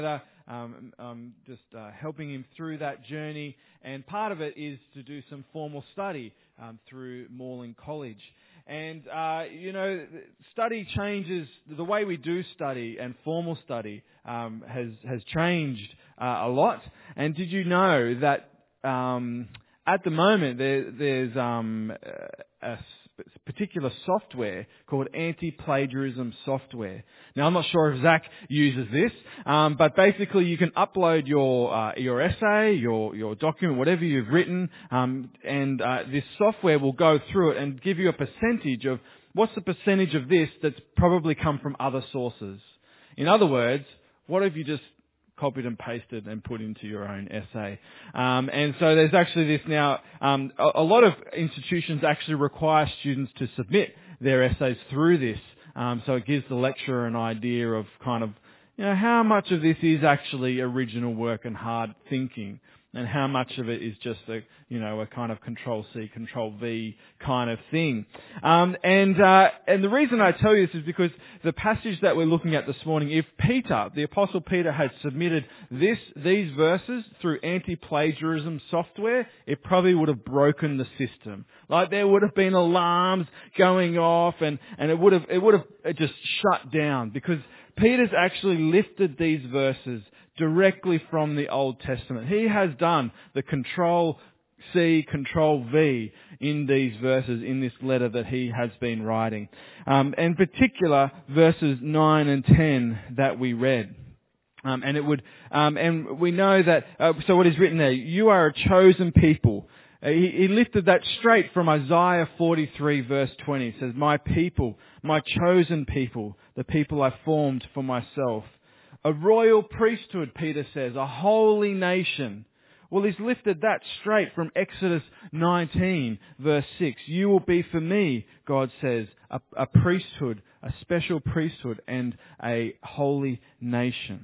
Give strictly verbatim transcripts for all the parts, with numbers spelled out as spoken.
Um, um, just uh, helping him through that journey, and part of it is to do some formal study um, through Morling College. And uh, you know, study changes. The way we do study and formal study um, has has changed uh, a lot. And did you know that um, at the moment there, there's um, a particular software called anti-plagiarism software. Now, I'm not sure if Zach uses this, um, but basically you can upload your uh, your essay, your your document, whatever you've written, um, and uh, this software will go through it and give you a percentage of what's the percentage of this that's probably come from other sources. In other words, what if you just copied and pasted and put into your own essay. Um, and so there's actually this now, um, a, a lot of institutions actually require students to submit their essays through this. Um, so it gives the lecturer an idea of kind of, you know, how much of this is actually original work and hard thinking, and how much of it is just a, you know, a kind of control C, control V kind of thing. Um, and uh, and the reason I tell you this is because the passage that we're looking at this morning, if Peter, the Apostle Peter, had submitted this these verses through anti-plagiarism software, it probably would have broken the system. Like there would have been alarms going off, and, and it would have it would have just shut down, because Peter's actually lifted these verses directly from the Old Testament. He has done the control C, control V in these verses, in this letter that he has been writing. Um, in particular, verses nine and ten that we read. Um, and it would, um, and we know that, uh, so what is written there, you are a chosen people. Uh, he, he lifted that straight from Isaiah forty-three verse twenty. It says, my people, my chosen people, the people I formed for myself. A royal priesthood, Peter says, a holy nation. Well, he's lifted that straight from Exodus nineteen, verse six. You will be for me, God says, a, a priesthood, a special priesthood, and a holy nation.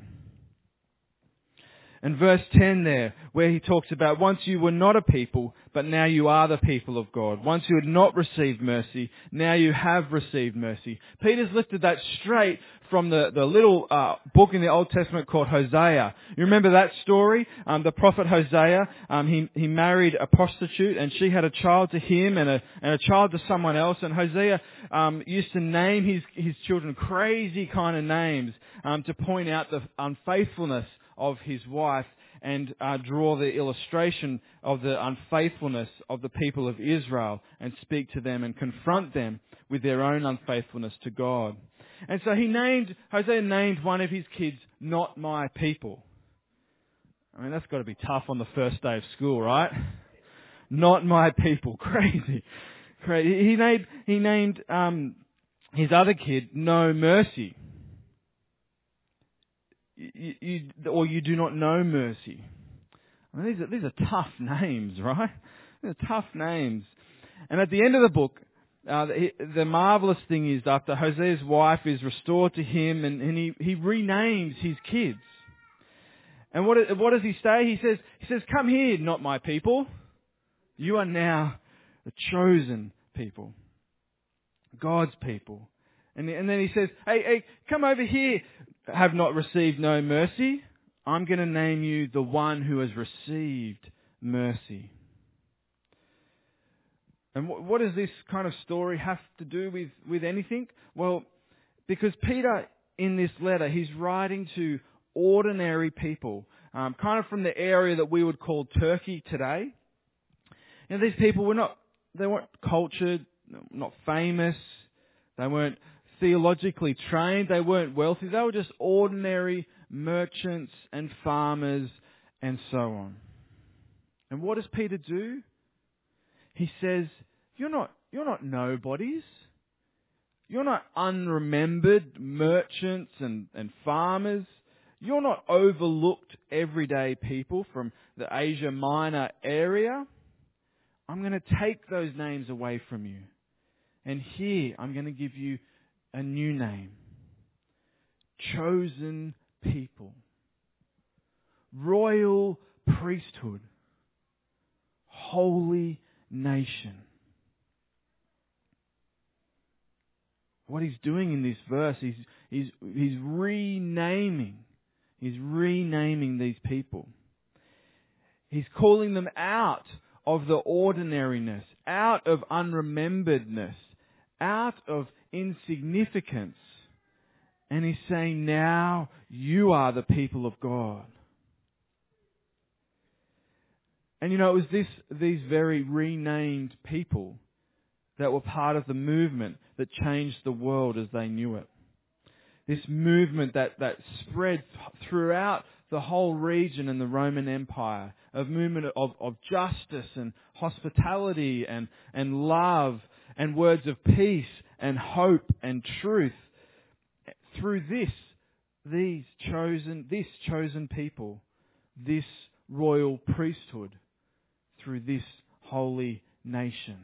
And verse ten there, where he talks about once you were not a people, but now you are the people of God. Once you had not received mercy, now you have received mercy. Peter's lifted that straight from the, the little uh, book in the Old Testament called Hosea. You remember that story? Um, the prophet Hosea, um, he, he married a prostitute, and she had a child to him and a, and a child to someone else. And Hosea um, used to name his, his children crazy kind of names um, to point out the unfaithfulness of his wife, and uh, draw the illustration of the unfaithfulness of the people of Israel, and speak to them and confront them with their own unfaithfulness to God. And so he named, Hosea named one of his kids, Not My People. I mean, that's got to be tough on the first day of school, right? Not my people. Crazy. Crazy. He named, he named um, his other kid, No Mercy. You, you, or you do not know mercy. I mean, these are, these are tough names, right? These are tough names. And at the end of the book, uh, the, the marvelous thing is, after Hosea's wife is restored to him, and, and he, he renames his kids. And what, what does he say? He says, he says, come here, not my people. You are now the chosen people. God's people. And, and then he says, hey, hey, come over here. Have not received no mercy. I'm going to name you the one who has received mercy. And what, what does this kind of story have to do with, with anything? Well, because Peter, in this letter, he's writing to ordinary people, um, kind of from the area that we would call Turkey today. And these people were not, they weren't cultured, not famous, they weren't theologically trained, they weren't wealthy, they were just ordinary merchants and farmers and so on. And what does Peter do? He says, you're not, you're not nobodies. You're not unremembered merchants and, and farmers. You're not overlooked everyday people from the Asia Minor area. I'm going to take those names away from you. And here I'm going to give you a new name. Chosen people. Royal priesthood. Holy nation. What he's doing in this verse, he's, he's, he's renaming. He's renaming these people. He's calling them out of the ordinariness, out of unrememberedness, out of insignificance. And He's saying, now you are the people of God. And you know, it was this, these very renamed people that were part of the movement that changed the world as they knew it. This movement that, that spread throughout the whole region in the Roman Empire, a movement of, of justice and hospitality and, and love and words of peace and hope and truth. Through this, these chosen, this chosen people, this royal priesthood, through this holy nation.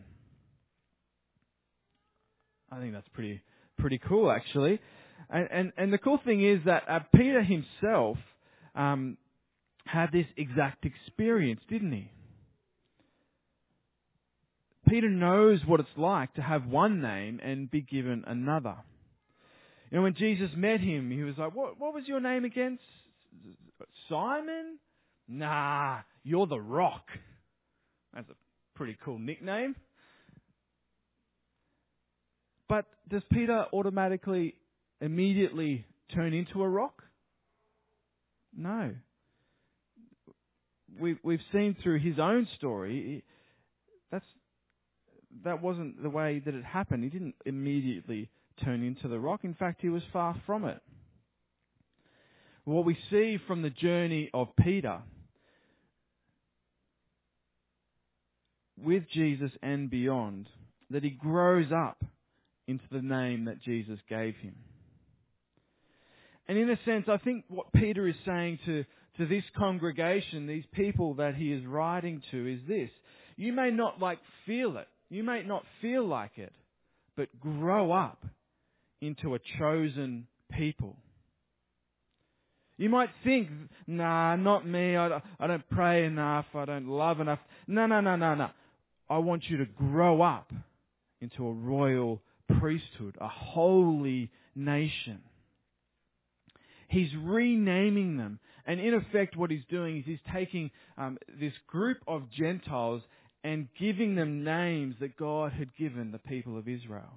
I think that's pretty pretty cool, actually. And and, and the cool thing is that uh, Peter himself um, had this exact experience, didn't he? Peter knows what it's like to have one name and be given another. You know, when Jesus met him, he was like, "What? What was your name again? Simon? Nah, you're the Rock." That's a pretty cool nickname. But does Peter automatically, immediately turn into a rock? No. We, we've seen through his own story, that's that wasn't the way that it happened. He didn't immediately turn into the rock. In fact, he was far from it. What we see from the journey of Peter with Jesus and beyond, that he grows up into the name that Jesus gave him. And in a sense, I think what Peter is saying to, to this congregation, these people that he is writing to, is this: you may not like feel it, you may not feel like it, but grow up into a chosen people. You might think, nah, not me, I don't, I don't pray enough, I don't love enough. No, no, no, no, no. I want you to grow up into a royal priesthood, a holy nation. He's renaming them. And in effect, what he's doing is he's taking um, this group of Gentiles and giving them names that God had given the people of Israel.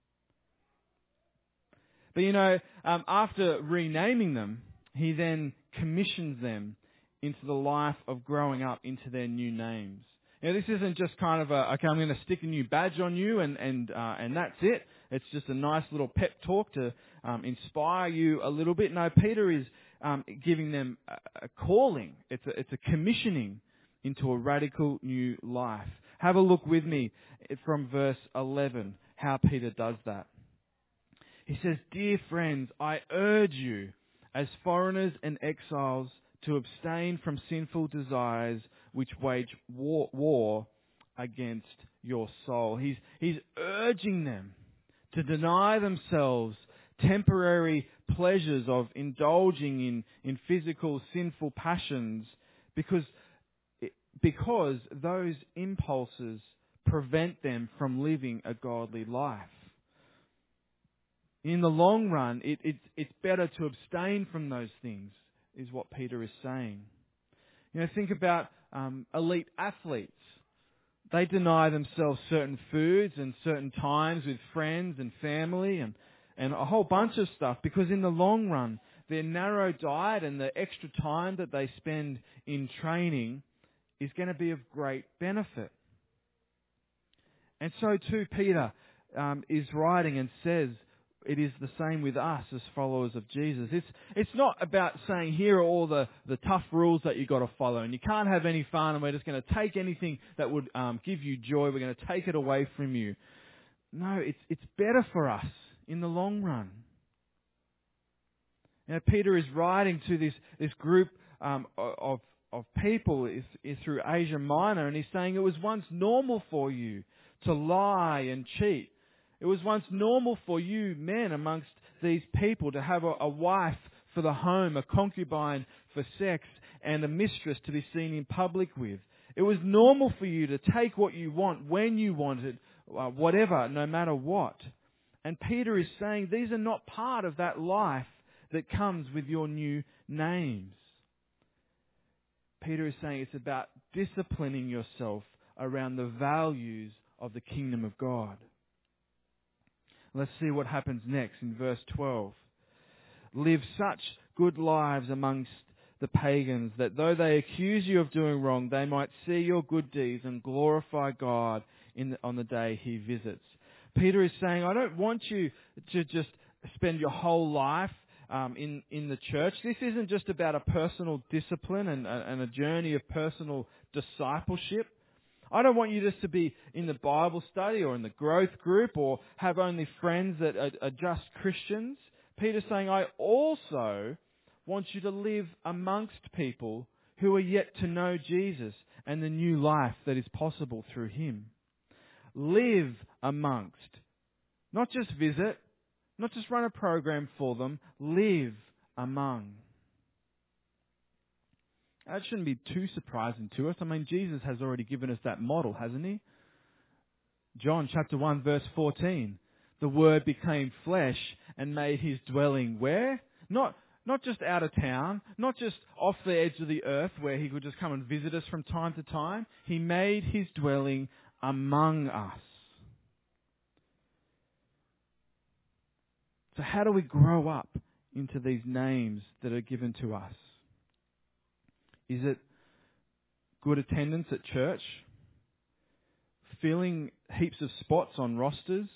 But you know, um, after renaming them, he then commissions them into the life of growing up into their new names. You know, this isn't just kind of a, okay, I'm going to stick a new badge on you and and uh, and that's it. It's just a nice little pep talk to um, inspire you a little bit. No, Peter is um, giving them a, a calling. It's a, it's a commissioning into a radical new life. Have a look with me from verse eleven, how Peter does that. He says, "Dear friends, I urge you, as foreigners and exiles, to abstain from sinful desires which wage war, war against your soul." He's, he's urging them to deny themselves temporary pleasures of indulging in, in physical sinful passions because, because those impulses prevent them from living a godly life. In the long run, it, it, it's better to abstain from those things, is what Peter is saying. You know, think about um, elite athletes. They deny themselves certain foods and certain times with friends and family and, and a whole bunch of stuff because in the long run, their narrow diet and the extra time that they spend in training is going to be of great benefit. And so too Peter um, is writing and says, it is the same with us as followers of Jesus. It's it's not about saying here are all the, the tough rules that you've got to follow and you can't have any fun and we're just going to take anything that would um, give you joy. We're going to take it away from you. No, it's it's better for us in the long run. Now, Peter is writing to this, this group um, of, of people is, is through Asia Minor, and he's saying it was once normal for you to lie and cheat. It was once normal for you, men, amongst these people to have a, a wife for the home, a concubine for sex, and a mistress to be seen in public with. It was normal for you to take what you want, when you want it, uh, whatever, no matter what. And Peter is saying these are not part of that life that comes with your new names. Peter is saying it's about disciplining yourself around the values of the kingdom of God. Let's see what happens next in verse twelve. Live such good lives amongst the pagans that though they accuse you of doing wrong, they might see your good deeds and glorify God in the, on the day He visits. Peter is saying, I don't want you to just spend your whole life um, in, in the church. This isn't just about a personal discipline and, and a journey of personal discipleship. I don't want you just to be in the Bible study or in the growth group or have only friends that are, are just Christians. Peter's saying, I also want you to live amongst people who are yet to know Jesus and the new life that is possible through Him. Live amongst. Not just visit, not just run a program for them, live among. That shouldn't be too surprising to us. I mean, Jesus has already given us that model, hasn't He? John chapter one verse fourteen. The Word became flesh and made His dwelling where? Not, not just out of town, not just off the edge of the earth where He could just come and visit us from time to time. He made His dwelling among us. So how do we grow up into these names that are given to us? Is it good attendance at church? Filling heaps of spots on rosters?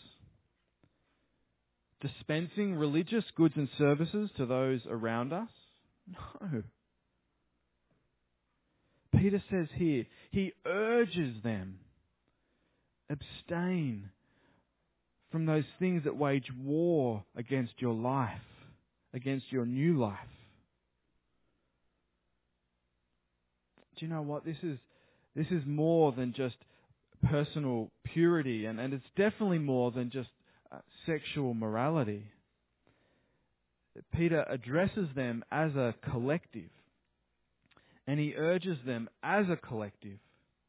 Dispensing religious goods and services to those around us? No. Peter says here, he urges them, abstain from those things that wage war against your life, against your new life. Do you know what? This is this is more than just personal purity, and, and it's definitely more than just uh, sexual morality. Peter addresses them as a collective, and he urges them as a collective.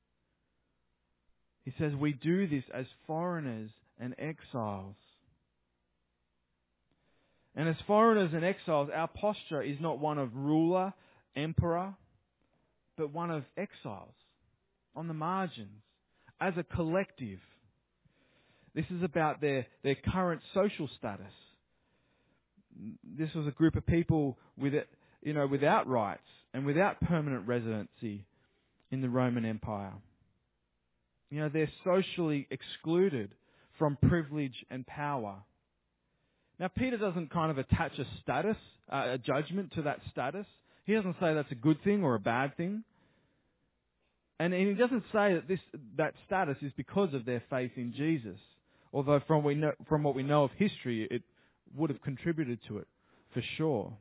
He says, we do this as foreigners and exiles. And as foreigners and exiles, our posture is not one of ruler, emperor, but one of exiles, on the margins, as a collective. This is about their, their current social status. This was a group of people with it, you know, without rights and without permanent residency in the Roman Empire. You know, they're socially excluded from privilege and power. Now, Peter doesn't kind of attach a status, uh, a judgment to that status. He doesn't say that's a good thing or a bad thing. And he doesn't say that this that status is because of their faith in Jesus. Although from we know, from what we know of history, it would have contributed to it, for sure.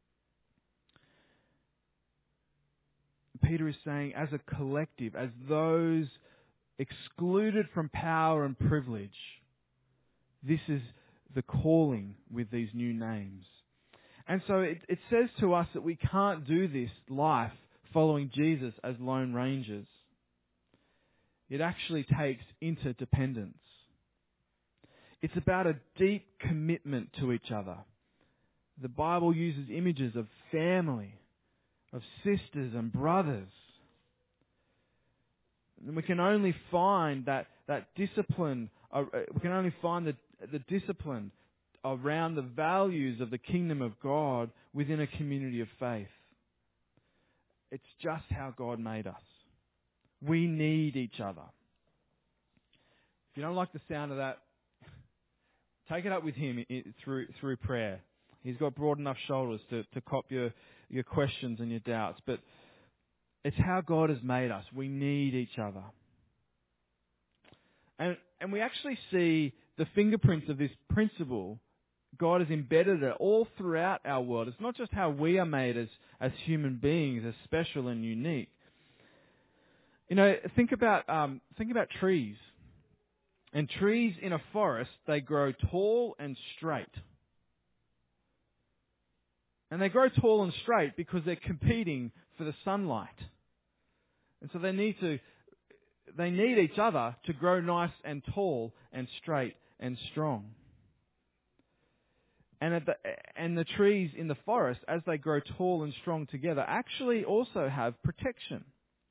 Peter is saying, as a collective, as those excluded from power and privilege, this is the calling with these new names. And so it, it says to us that we can't do this life following Jesus as lone rangers. It actually takes interdependence. It's about a deep commitment to each other. The Bible uses images of family, of sisters and brothers. And we can only find that, that discipline, uh, we can only find the, the discipline around the values of the kingdom of God within a community of faith. It's just how God made us. We need each other. If you don't like the sound of that, take it up with Him through through prayer. He's got broad enough shoulders to, to cop your, your questions and your doubts. But it's how God has made us. We need each other. And and we actually see the fingerprints of this principle. God has embedded it all throughout our world. It's not just how we are made as, as human beings, as special and unique. You know, think about um, think about trees. And trees in a forest, they grow tall and straight. And they grow tall and straight because they're competing for the sunlight. And so they need to, they need each other to grow nice and tall and straight and strong. And, at the, and the trees in the forest, as they grow tall and strong together, actually also have protection.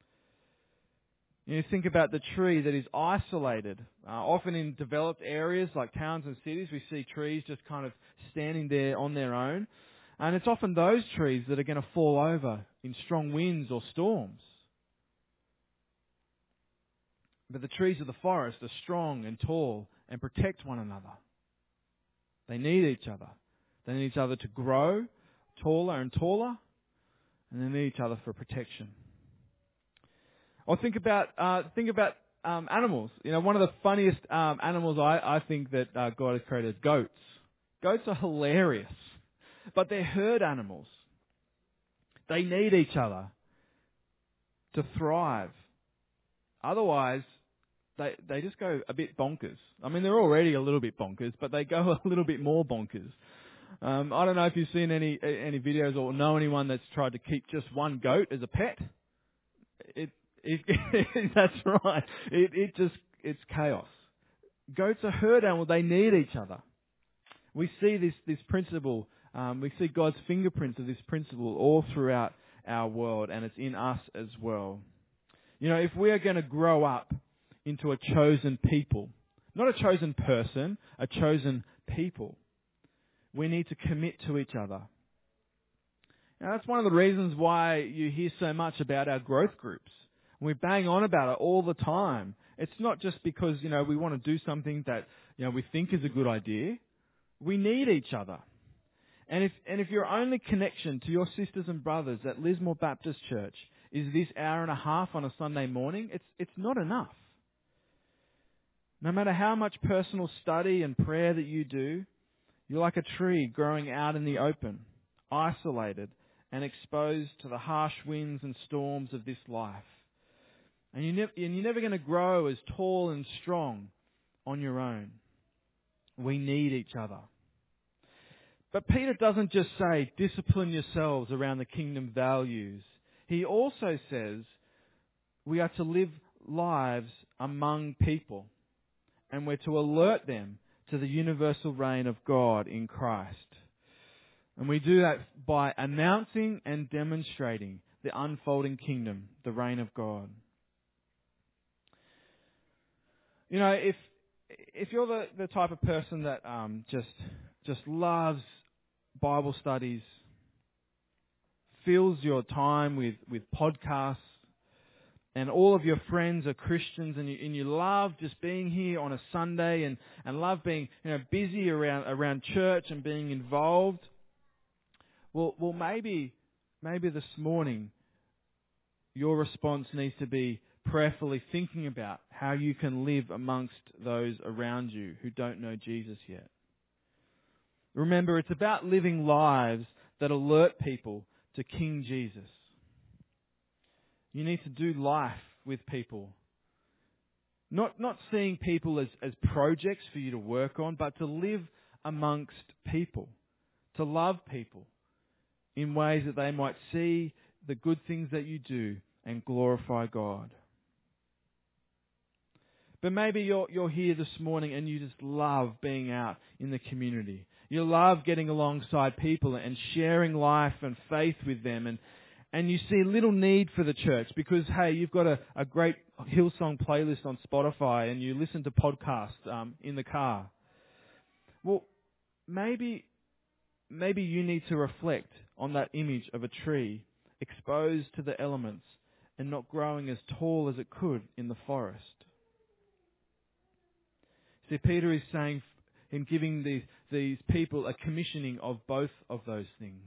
You think about the tree that is isolated. Uh, often in developed areas like towns and cities, we see trees just kind of standing there on their own. And it's often those trees that are going to fall over in strong winds or storms. But the trees of the forest are strong and tall and protect one another. They need each other. They need each other to grow taller and taller, and they need each other for protection. Or think about uh, think about um, animals. You know, one of the funniest um, animals I, I think that uh, God has created is goats. Goats are hilarious, but they're herd animals. They need each other to thrive. Otherwise, they they just go a bit bonkers. I mean, they're already a little bit bonkers, but they go a little bit more bonkers. Um, I don't know if you've seen any any videos or know anyone that's tried to keep just one goat as a pet. It, it that's right. It it just it's chaos. Goats are herd animals. They need each other. We see this this principle. Um, we see God's fingerprints of this principle all throughout our world, and it's in us as well. You know, if we are going to grow up into a chosen people, not a chosen person, a chosen people, we need to commit to each other. Now, that's one of the reasons why you hear so much about our growth groups. We bang on about it all the time. It's not just because, you know, we want to do something that, you know, we think is a good idea. We need each other. And if and if your only connection to your sisters and brothers at Lismore Baptist Church is this hour and a half on a Sunday morning, it's it's not enough. No matter how much personal study and prayer that you do, you're like a tree growing out in the open, isolated and exposed to the harsh winds and storms of this life. And, you nev- and you're never going to grow as tall and strong on your own. We need each other. But Peter doesn't just say, discipline yourselves around the kingdom values. He also says we are to live lives among people, and we're to alert them to the universal reign of God in Christ. And we do that by announcing and demonstrating the unfolding kingdom, the reign of God. You know, if if you're the, the type of person that um, just just loves Bible studies, fills your time with, with podcasts, and all of your friends are Christians, and you, and you love just being here on a Sunday, and, and love being, you know, busy around around church and being involved, well, well, maybe maybe this morning your response needs to be prayerfully thinking about how you can live amongst those around you who don't know Jesus yet. Remember, it's about living lives that alert people to King Jesus. You need to do life with people. Not not seeing people as, as projects for you to work on, but to live amongst people, to love people in ways that they might see the good things that you do and glorify God. But maybe you're you're here this morning and you just love being out in the community. You love getting alongside people and sharing life and faith with them, and and you see little need for the church because, hey, you've got a, a great Hillsong playlist on Spotify and you listen to podcasts um, in the car. Well, maybe maybe you need to reflect on that image of a tree exposed to the elements and not growing as tall as it could in the forest. See, Peter is saying, in giving these, these people a commissioning of both of those things.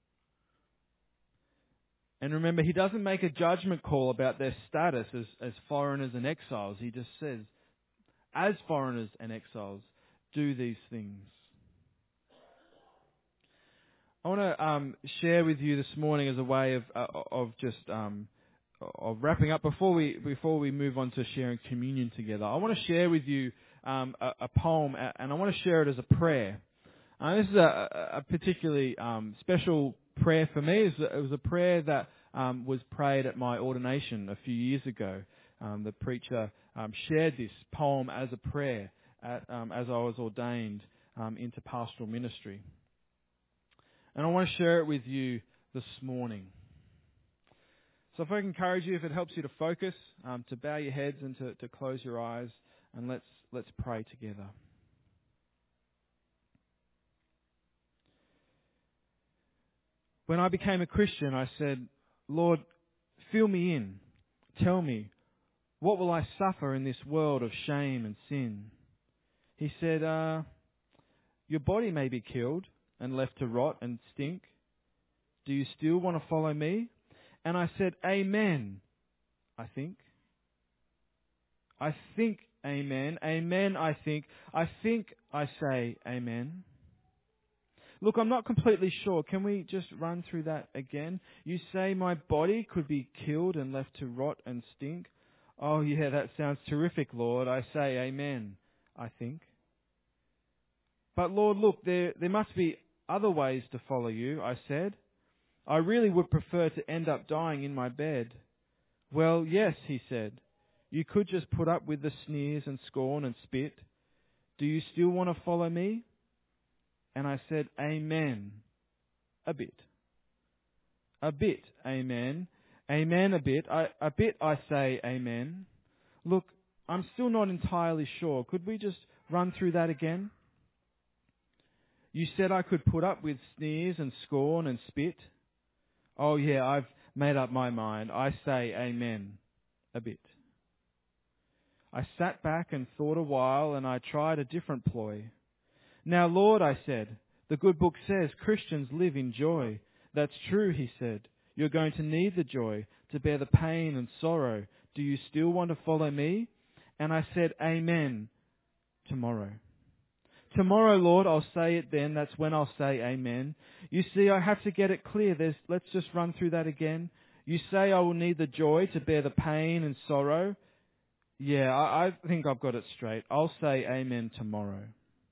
And remember, he doesn't make a judgment call about their status as, as foreigners and exiles. He just says, as foreigners and exiles, do these things. I want to um, share with you this morning as a way of uh, of just um, of wrapping up before we before we move on to sharing communion together. I want to share with you um, a, a poem, and I want to share it as a prayer. Uh, this is a, a particularly um, special prayer for me. It was a, it was a prayer that um, was prayed at my ordination a few years ago. Um, the preacher um, shared this poem as a prayer at, um, as I was ordained um, into pastoral ministry. And I want to share it with you this morning. So if I can encourage you, if it helps you to focus, um, to bow your heads and to, to close your eyes, and let's let's pray together. When I became a Christian, I said, Lord, fill me in. Tell me, what will I suffer in this world of shame and sin? He said, uh, your body may be killed and left to rot and stink. Do you still want to follow me? And I said, Amen, I think. I think, Amen. Amen, I think. I think I say, Amen. Look, I'm not completely sure. Can we just run through that again? You say my body could be killed and left to rot and stink. Oh yeah, that sounds terrific, Lord. I say, Amen, I think. But Lord, look, there, there must be other ways to follow you, I said. I really would prefer to end up dying in my bed. Well, yes, he said. You could just put up with the sneers and scorn and spit. Do you still want to follow me? And I said, Amen. A bit. A bit, amen. Amen, a bit. I, a bit, I say, amen. Look, I'm still not entirely sure. Could we just run through that again? You said I could put up with sneers and scorn and spit. Oh yeah, I've made up my mind. I say amen. A bit. I sat back and thought a while, and I tried a different ploy. Now, Lord, I said, the good book says Christians live in joy. That's true, he said. You're going to need the joy to bear the pain and sorrow. Do you still want to follow me? And I said, Amen, tomorrow. Tomorrow, Lord, I'll say it then. That's when I'll say amen. You see, I have to get it clear. There's, let's just run through that again. You say I will need the joy to bear the pain and sorrow. Yeah, I, I think I've got it straight. I'll say amen tomorrow.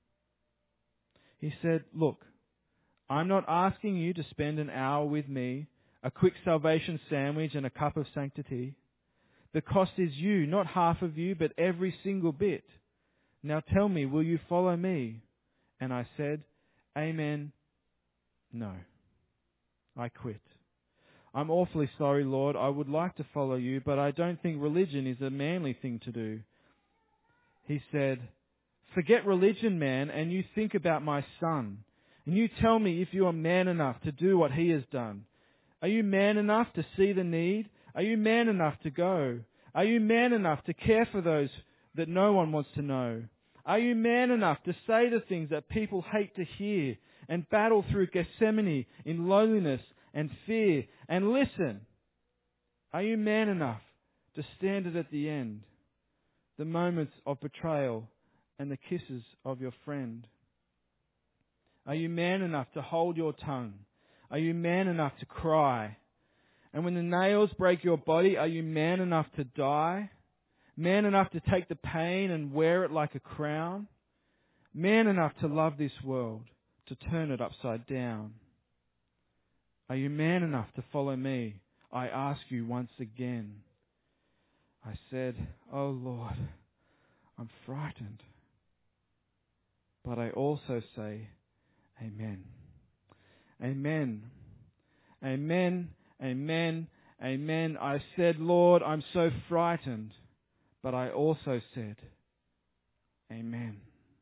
He said, look, I'm not asking you to spend an hour with me, a quick salvation sandwich and a cup of sanctity. The cost is you, not half of you, but every single bit. Now tell me, will you follow me? And I said, Amen. No. I quit. I'm awfully sorry, Lord. I would like to follow you, but I don't think religion is a manly thing to do. He said, forget religion, man, and you think about my son. And you tell me if you are man enough to do what he has done. Are you man enough to see the need? Are you man enough to go? Are you man enough to care for those that no one wants to know? Are you man enough to say the things that people hate to hear and battle through Gethsemane in loneliness and fear and listen? Are you man enough to stand it at the end, the moments of betrayal and the kisses of your friend? Are you man enough to hold your tongue? Are you man enough to cry? And when the nails break your body, are you man enough to die? Man enough to take the pain and wear it like a crown? Man enough to love this world, to turn it upside down? Are you man enough to follow me? I ask you once again. I said, oh Lord, I'm frightened. But I also say, Amen. Amen. Amen. Amen. Amen. I said, Lord, I'm so frightened. But I also said, Amen.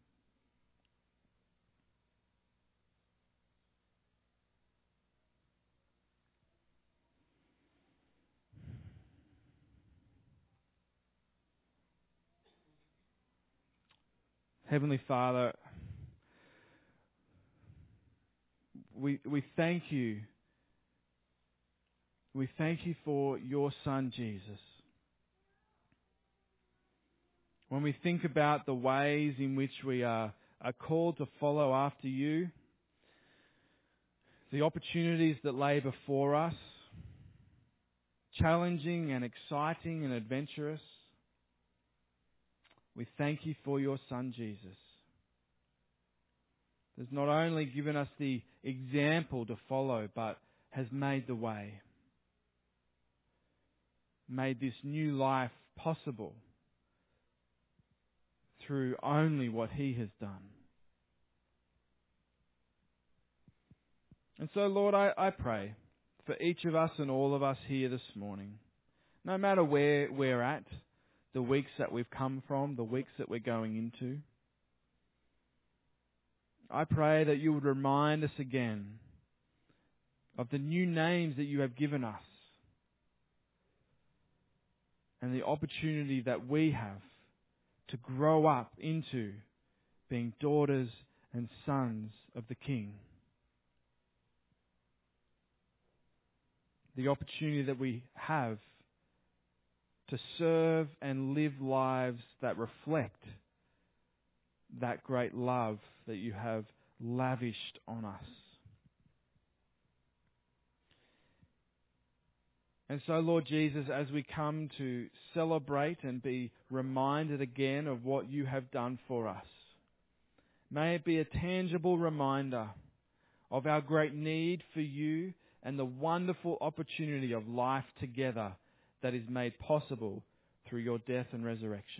Heavenly Father, we we thank you. We thank you for your Son, Jesus. When we think about the ways in which we are, are called to follow after you, the opportunities that lay before us, challenging and exciting and adventurous, we thank you for your Son, Jesus. Has not only given us the example to follow, but has made the way. Made this new life possible through only what he has done. And so, Lord, I, I pray for each of us and all of us here this morning, no matter where we're at, the weeks that we've come from, the weeks that we're going into, I pray that you would remind us again of the new names that you have given us and the opportunity that we have to grow up into being daughters and sons of the King. The opportunity that we have to serve and live lives that reflect that great love that you have lavished on us. And so, Lord Jesus, as we come to celebrate and be reminded again of what you have done for us, may it be a tangible reminder of our great need for you and the wonderful opportunity of life together that is made possible through your death and resurrection.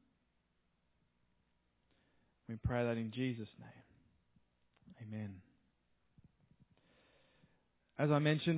We pray that in Jesus' name. Amen. As I mentioned,